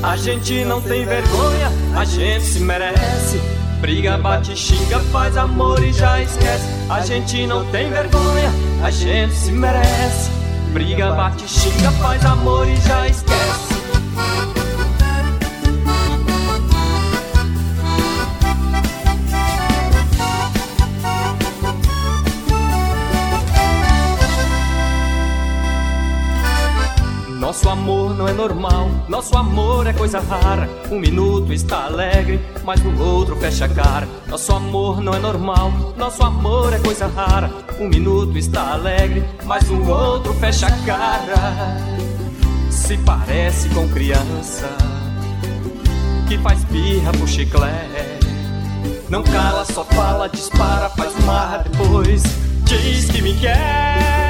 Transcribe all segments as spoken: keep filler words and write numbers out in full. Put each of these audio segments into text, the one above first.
A gente não tem vergonha, a gente se merece. Briga, bate, xinga, faz amor e já esquece. A gente não tem vergonha, a gente se merece. Briga, bate, xinga, faz amor e já esquece. Nosso amor não é normal, nosso amor é coisa rara. Um minuto está alegre, mas no outro fecha a cara. Nosso amor não é normal, nosso amor é coisa rara. Um minuto está alegre, mas no outro fecha a cara. Se parece com criança que faz birra pro chiclete. Não cala, só fala, dispara, faz marra, depois diz que me quer.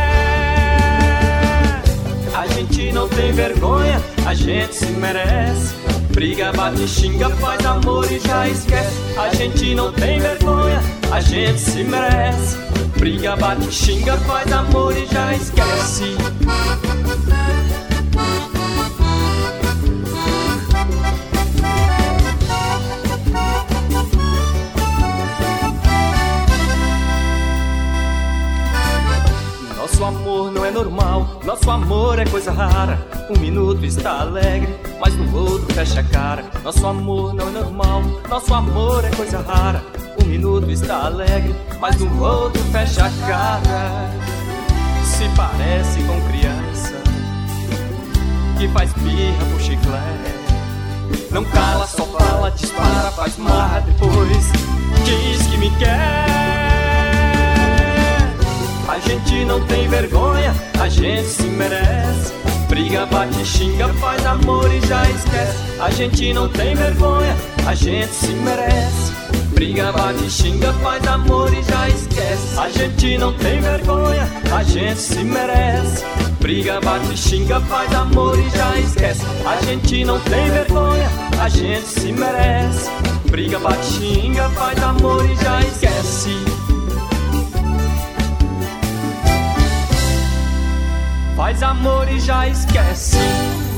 A gente não tem vergonha, a gente se merece. Briga, bate, xinga, faz amor e já esquece. A gente não tem vergonha, a gente se merece. Briga, bate, xinga, faz amor e já esquece. Nosso amor não é normal, nosso amor é coisa rara. Um minuto está alegre, mas no outro fecha a cara. Nosso amor não é normal, nosso amor é coisa rara. Um minuto está alegre, mas no outro fecha a cara. Se parece com criança que faz birra pro chiclete. Não cala, só fala, dispara, faz marra, depois diz que me quer. A gente não tem vergonha, a gente se merece. Briga, bate, xinga, faz amor e já esquece. A gente não tem vergonha, a gente se merece. Briga, bate, xinga, faz amor e já esquece. A gente não tem vergonha, a gente se merece. Briga, bate, xinga, faz amor e já esquece. A gente não tem vergonha, a gente se merece. Briga, bate, xinga, faz amor e já esquece. Faz amor e já esquece.